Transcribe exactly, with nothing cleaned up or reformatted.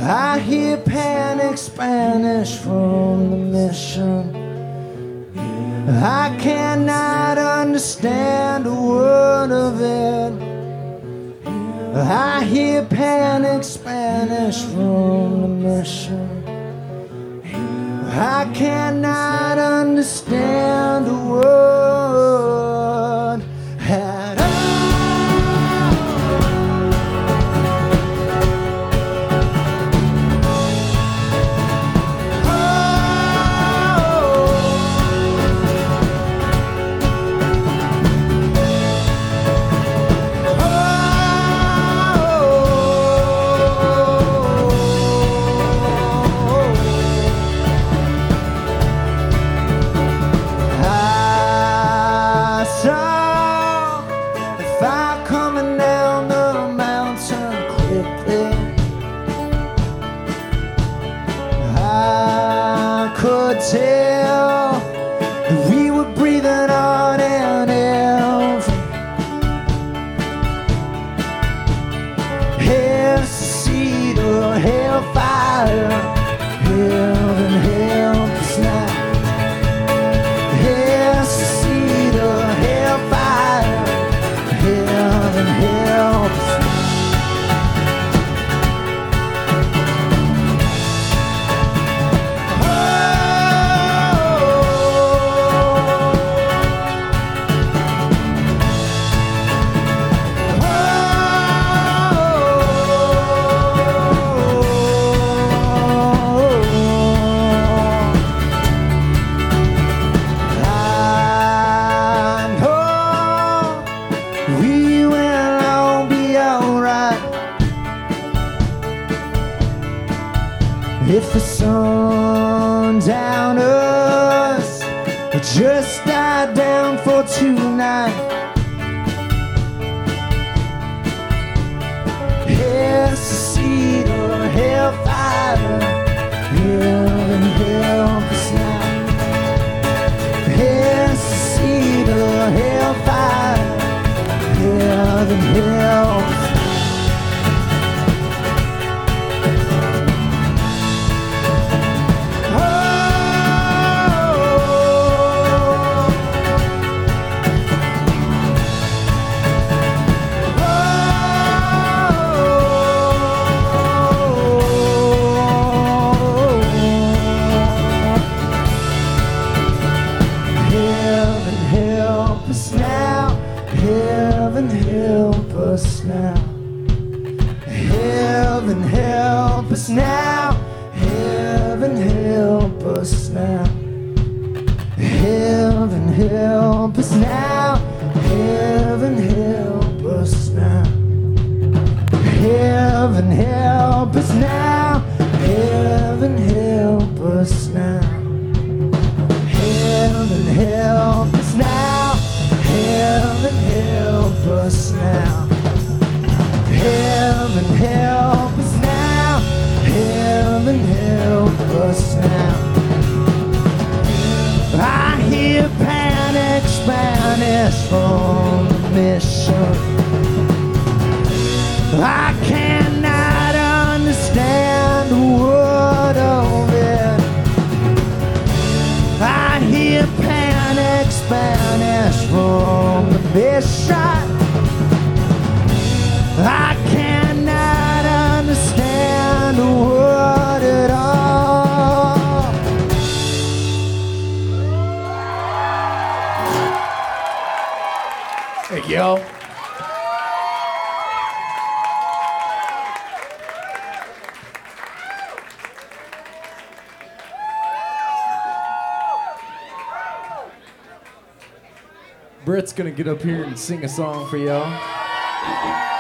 I hear panic Spanish from the mission. I cannot understand a word of it. I hear panic Spanish from the mission. I cannot understand a word at all. Tell that we were breathing on an elf. Hell, seed or hellfire, heaven help us now. Hell, seed or hellfire, heaven help us now. If the sun down us just died down for tonight, hell's seed or hellfire, heaven help us now. Hell's seed or hellfire, heaven help us now. Heaven help us now. Heaven help us now. Heaven help us now. Heaven help us now. Heaven help us now. Heaven help us now. Heaven help us now. Heaven help us now. Heaven help us now. Heaven help us now. Heaven help us now. I hear panic Spanish from the mission. I cannot understand a word of it. I hear panic Spanish from the mission. I cannot understand a word at all. Thank you. Britt's gonna get up here and sing a song for y'all.